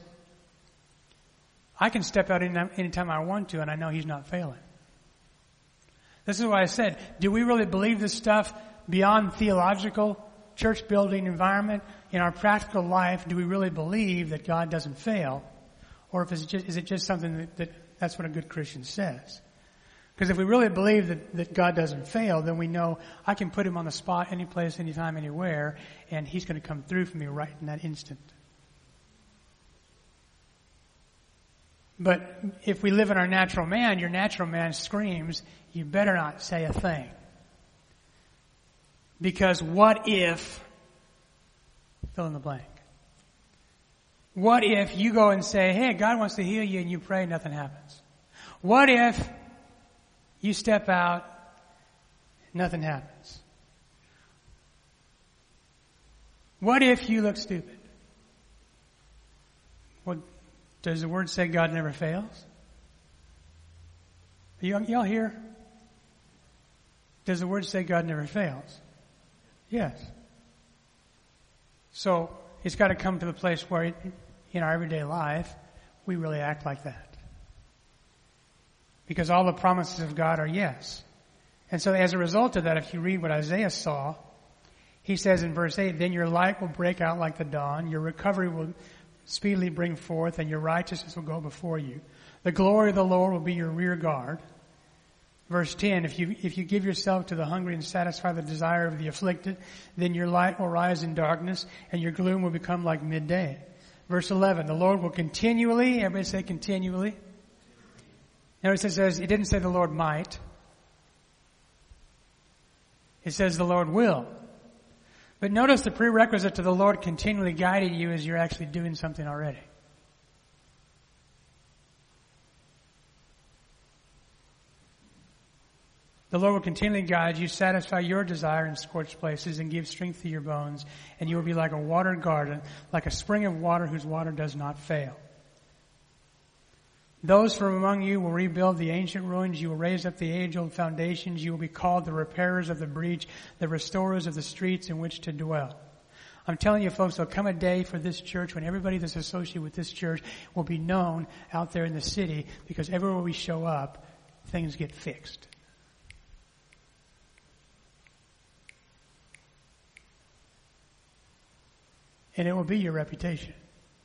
I can step out anytime I want to and I know He's not failing. This is why I said, do we really believe this stuff beyond theological, church building environment? In our practical life, do we really believe that God doesn't fail? Or is it just something that's what a good Christian says? Because if we really believe that God doesn't fail, then we know I can put Him on the spot, any place, anytime, anywhere, and He's going to come through for me right in that instant. But if we live in our natural man, your natural man screams, you better not say a thing. Because what if, fill in the blank. What if you go and say, hey, God wants to heal you, and you pray, nothing happens? What if you step out, nothing happens? What if you look stupid? Well, does the Word say God never fails? Y'all here? Does the Word say God never fails? Yes. So it's got to come to the place where in our everyday life, we really act like that. Because all the promises of God are yes. And so as a result of that, if you read what Isaiah saw, he says in verse 8, then your light will break out like the dawn, your recovery will speedily bring forth, and your righteousness will go before you. The glory of the Lord will be your rear guard. Verse 10, if you give yourself to the hungry and satisfy the desire of the afflicted, then your light will rise in darkness, and your gloom will become like midday. Verse 11, the Lord will continually, everybody say continually. Notice it says, it didn't say the Lord might. It says the Lord will. But notice the prerequisite to the Lord continually guiding you is you're actually doing something already. The Lord will continually guide you, satisfy your desire in scorched places, and give strength to your bones, and you will be like a watered garden, like a spring of water whose water does not fail. Those from among you will rebuild the ancient ruins. You will raise up the age-old foundations. You will be called the repairers of the breach, the restorers of the streets in which to dwell. I'm telling you, folks, there'll come a day for this church when everybody that's associated with this church will be known out there in the city, because everywhere we show up, things get fixed. And it will be your reputation.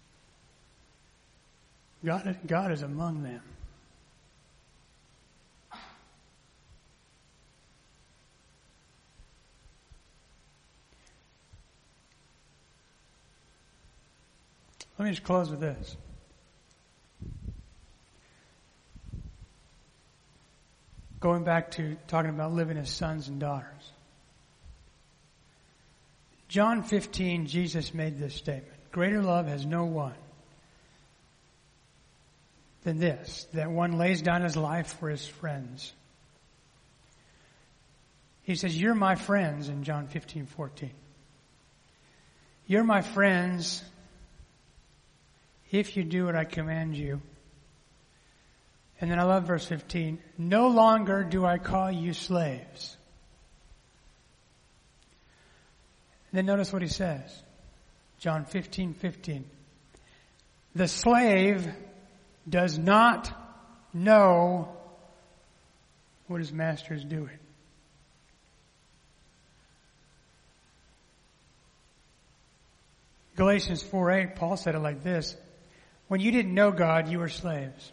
God is among them. Let me just close with this. Going back to talking about living as sons and daughters. John 15, Jesus made this statement. Greater love has no one than this, that one lays down his life for his friends. He says, you're my friends in John 15:14. You're my friends if you do what I command you. And then I love verse 15. No longer do I call you slaves. And then notice what he says. John 15:15. The slave does not know what his master is doing. Galatians 4:8, Paul said it like this. When you didn't know God, you were slaves.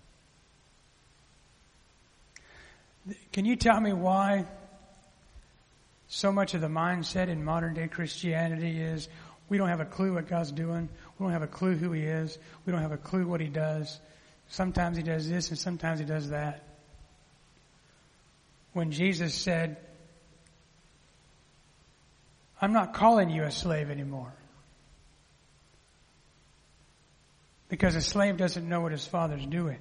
Can you tell me why so much of the mindset in modern day Christianity is we don't have a clue what God's doing. We don't have a clue who He is. We don't have a clue what He does. Sometimes He does this and sometimes He does that. When Jesus said, I'm not calling you a slave anymore. Because a slave doesn't know what his father's doing.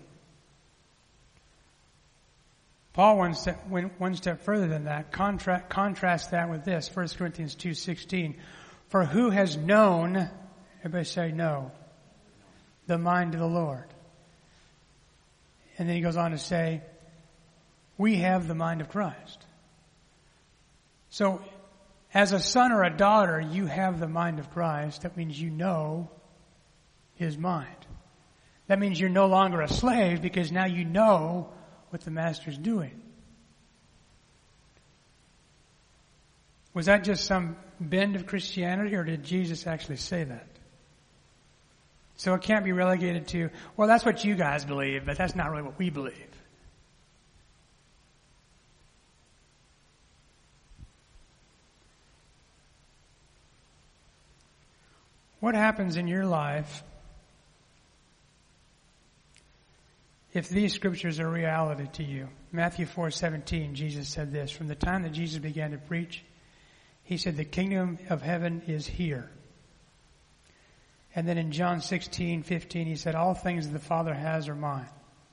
Paul went one step further than that. Contrast that with this, 1 Corinthians 2:16. For who has known, everybody say no, the mind of the Lord? And then he goes on to say, we have the mind of Christ. So, as a son or a daughter, you have the mind of Christ. That means you know His mind. That means you're no longer a slave because now you know what the master's doing. Was that just some bend of Christianity, or did Jesus actually say that? So it can't be relegated to, well, that's what you guys believe, but that's not really what we believe. What happens in your life if these scriptures are reality to you? Matthew 4:17, Jesus said this. From the time that Jesus began to preach, He said, the kingdom of heaven is here. And then in John 16:15, He said, all things that the Father has are mine.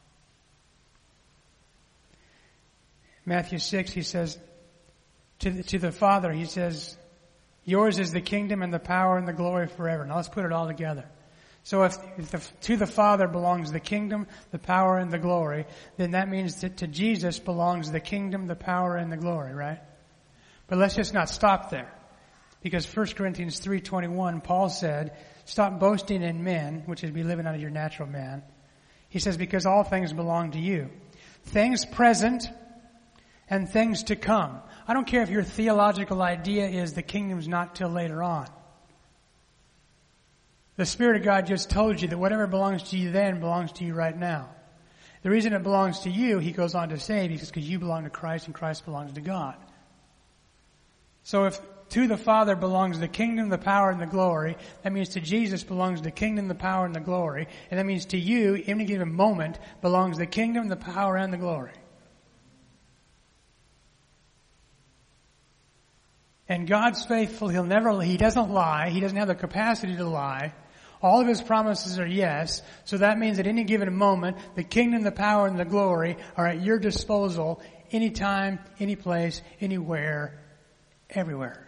Matthew 6, He says, to the Father, He says, yours is the kingdom and the power and the glory forever. Now let's put it all together. So if to the Father belongs the kingdom, the power, and the glory, then that means that to Jesus belongs the kingdom, the power, and the glory, right? But let's just not stop there. Because 1 Corinthians 3:21, Paul said, stop boasting in men, which is be living out of your natural man. He says, because all things belong to you. Things present and things to come. I don't care if your theological idea is the kingdom's not till later on. The Spirit of God just told you that whatever belongs to you then belongs to you right now. The reason it belongs to you, he goes on to say, because you belong to Christ and Christ belongs to God. So if to the Father belongs the kingdom, the power, and the glory, that means to Jesus belongs the kingdom, the power, and the glory. And that means to you, in any given moment, belongs the kingdom, the power, and the glory. And God's faithful. He doesn't lie. He doesn't have the capacity to lie. All of His promises are yes. So that means at any given moment, the kingdom, the power, and the glory are at your disposal anytime, any place, anywhere, everywhere.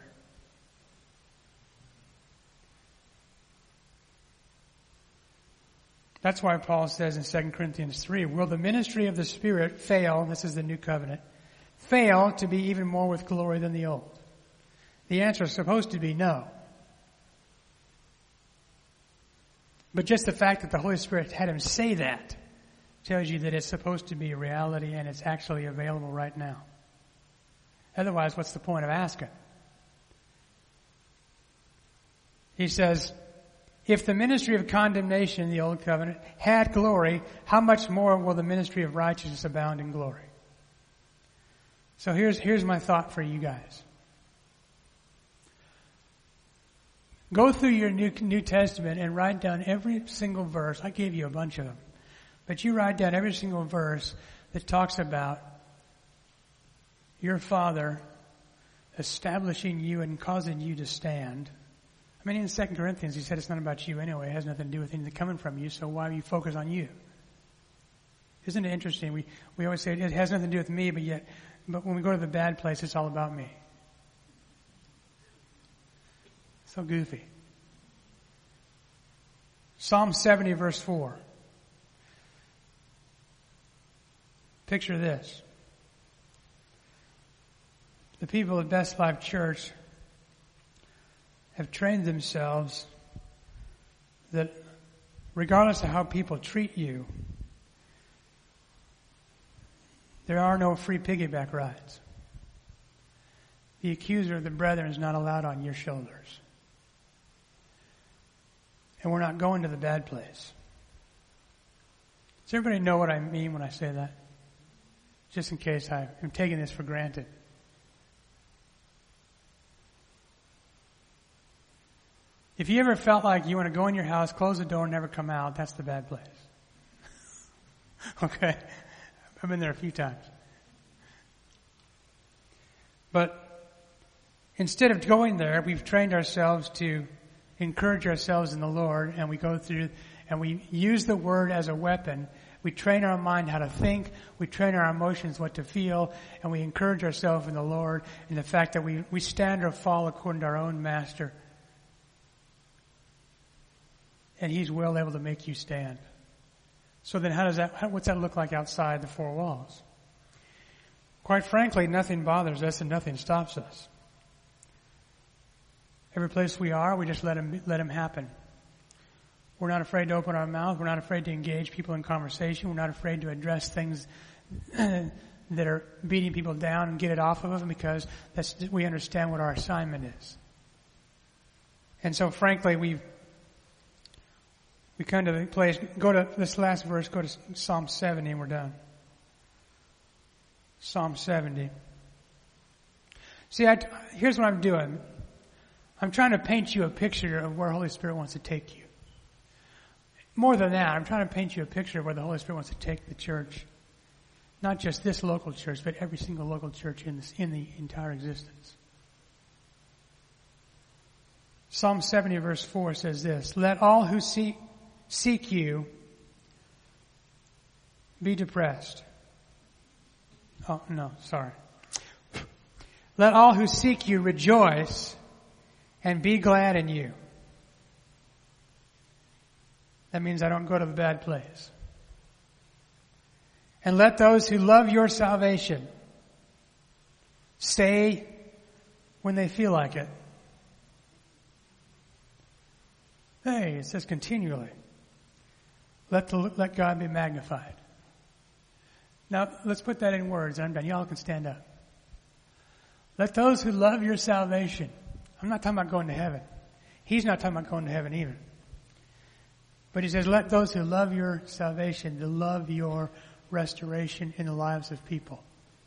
That's why Paul says in 2 Corinthians 3, will the ministry of the Spirit fail, this is the new covenant, fail to be even more with glory than the old? The answer is supposed to be no. But just the fact that the Holy Spirit had him say that tells you that it's supposed to be a reality and it's actually available right now. Otherwise, what's the point of asking? He says, if the ministry of condemnation in the Old Covenant had glory, how much more will the ministry of righteousness abound in glory? So here's my thought for you guys. Go through your New Testament and write down every single verse. I gave you a bunch of them. But you write down every single verse that talks about your Father establishing you and causing you to stand. I mean, in 2 Corinthians, he said it's not about you anyway. It has nothing to do with anything coming from you, so why do you focus on you? Isn't it interesting? We always say it has nothing to do with me, but when we go to the bad place, it's all about me. So goofy. Psalm 70 verse 4. Picture this. The people at Best Life Church have trained themselves that regardless of how people treat you, there are no free piggyback rides. The accuser of the brethren is not allowed on your shoulders. And we're not going to the bad place. Does everybody know what I mean when I say that? Just in case I'm taking this for granted. If you ever felt like you want to go in your house, close the door, and never come out, that's the bad place. Okay? I've been there a few times. But instead of going there, we've trained ourselves to encourage ourselves in the Lord, and we go through and we use the Word as a weapon. We train our mind how to think. We train our emotions what to feel, and we encourage ourselves in the Lord in the fact that we stand or fall according to our own master. And He's well able to make you stand. So then what's that look like outside the four walls? Quite frankly, nothing bothers us and nothing stops us. Every place we are, we just let him happen. We're not afraid to open our mouth. We're not afraid to engage people in conversation. We're not afraid to address things that are beating people down and get it off of them because we understand what our assignment is. And so frankly, we come to the place, go to this last verse, go to Psalm 70 and we're done. Psalm 70. See, here's what I'm doing. I'm trying to paint you a picture of where Holy Spirit wants to take you. More than that, I'm trying to paint you a picture of where the Holy Spirit wants to take the church. Not just this local church, but every single local church in the entire existence. Psalm 70 verse 4 says this, let all who seek you be depressed. Oh, no, sorry. Let all who seek you rejoice and be glad in you. That means I don't go to the bad place. And let those who love your salvation stay when they feel like it. Hey, it says continually. Let God be magnified. Now, let's put that in words. I'm done. Y'all can stand up. Let those who love your salvation. I'm not talking about going to heaven. He's not talking about going to heaven either. But he says, let those who love your salvation, to love your restoration in the lives of people.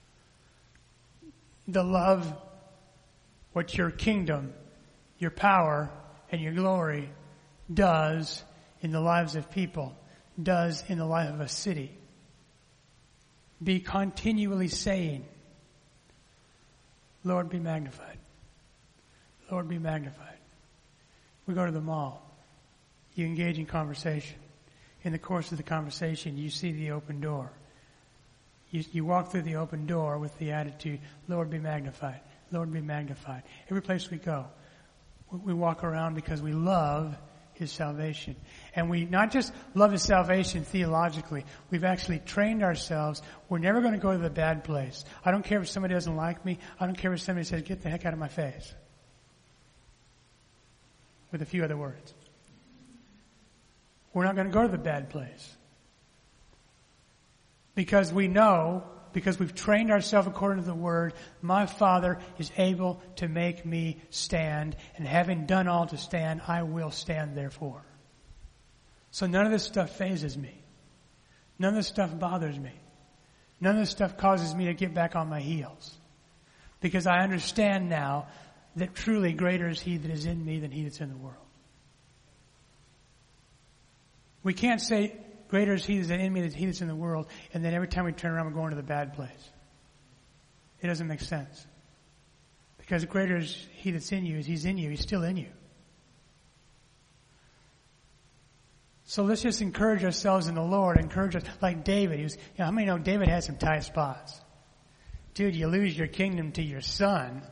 To love what your kingdom, your power, and your glory does in the lives of people, does in the life of a city. Be continually saying, Lord, be magnified. Lord, be magnified. We go to the mall. You engage in conversation. In the course of the conversation, you see the open door. You walk through the open door with the attitude, Lord, be magnified. Lord, be magnified. Every place we go, we walk around because we love His salvation. And we not just love His salvation theologically, we've actually trained ourselves. We're never going to go to the bad place. I don't care if somebody doesn't like me. I don't care if somebody says, get the heck out of my face. With a few other words. We're not going to go to the bad place. Because we know, because we've trained ourselves according to the Word, my Father is able to make me stand, and having done all to stand, I will stand therefore. So none of this stuff phases me. None of this stuff bothers me. None of this stuff causes me to get back on my heels. Because I understand now that truly greater is He that is in me than he that's in the world. We can't say greater is He that's in me than he that's in the world, and then every time we turn around we're going to the bad place. It doesn't make sense. Because greater is He that's in you, as He's in you, He's still in you. So let's just encourage ourselves in the Lord, encourage us like David. He was, how many know David had some tight spots? Dude, you lose your kingdom to your son.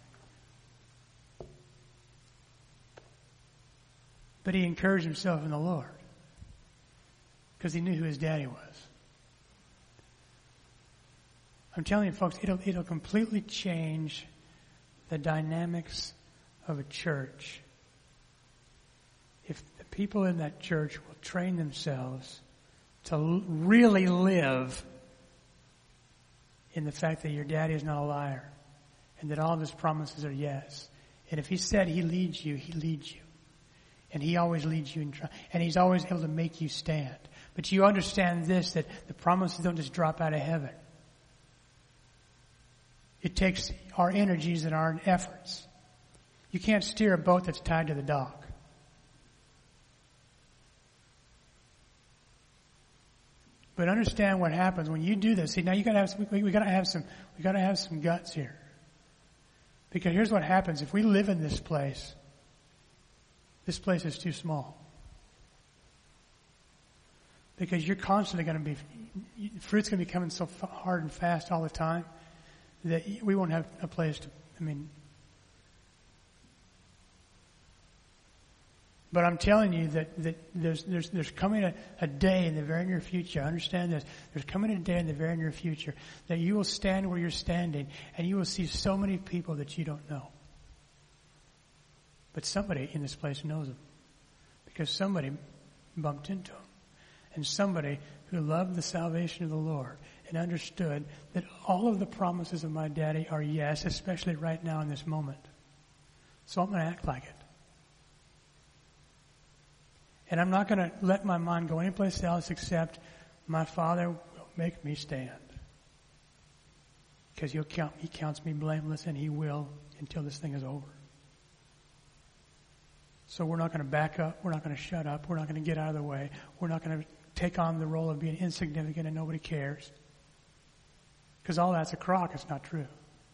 But he encouraged himself in the Lord. Because he knew who his daddy was. I'm telling you folks, it'll completely change the dynamics of a church if the people in that church will train themselves to really live in the fact that your daddy is not a liar and that all of His promises are yes. And if He said He leads you, He leads you. And He always leads you and He's always able to make you stand. But you understand this, that the promises don't just drop out of heaven. It takes our energies and our efforts. You can't steer a boat that's tied to the dock. But understand what happens when you do this. See, now we gotta have some guts here. Because here's what happens. If we live in this place is too small. Because you're constantly going to be, fruit's going to be coming so hard and fast all the time that we won't have a place to, but I'm telling you that there's coming a day in the very near future. Understand this. There's coming a day in the very near future that you will stand where you're standing and you will see so many people that you don't know. But somebody in this place knows them. Because somebody bumped into them. And somebody who loved the salvation of the Lord and understood that all of the promises of my daddy are yes, especially right now in this moment. So I'm going to act like it. And I'm not going to let my mind go anyplace else except my Father will make me stand. Because He counts me blameless, and He will until this thing is over. So we're not going to back up. We're not going to shut up. We're not going to get out of the way. We're not going to take on the role of being insignificant and nobody cares. Because all that's a crock. It's not true.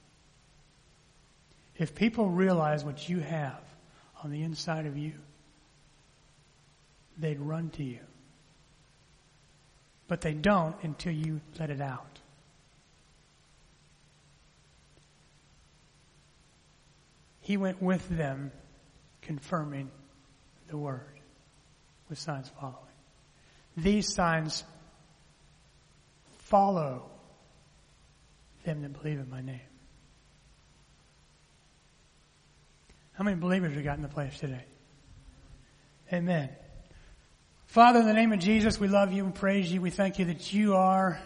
If people realize what you have on the inside of you, they'd run to you. But they don't until you let it out. He went with them, confirming the word, with signs following. These signs follow them that believe in my name. How many believers we got in the place today? Amen. Father, in the name of Jesus, we love you and praise you. We thank you that you are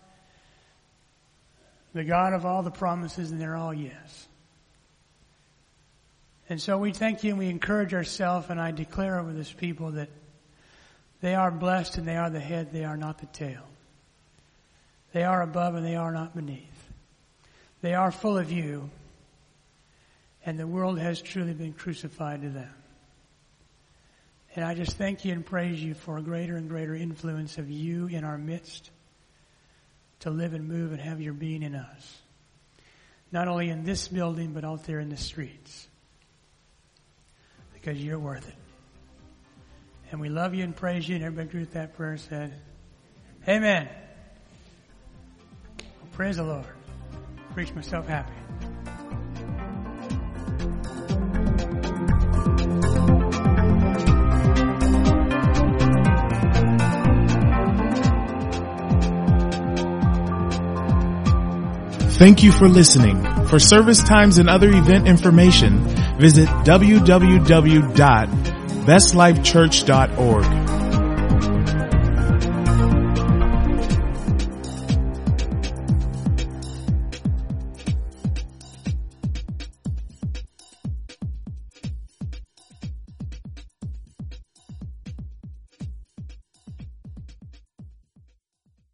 the God of all the promises, and they're all yes. And so we thank you and we encourage ourselves, and I declare over this people that they are blessed and they are the head, they are not the tail. They are above and they are not beneath. They are full of you, and the world has truly been crucified to them. And I just thank you and praise you for a greater and greater influence of you in our midst to live and move and have your being in us. Not only in this building, but out there in the streets. Because you're worth it. And we love you and praise you. And everybody agree with that prayer said, amen. Well, praise the Lord. Preach myself happy. Thank you for listening. For service times and other event information, visit www.bestlifechurch.org.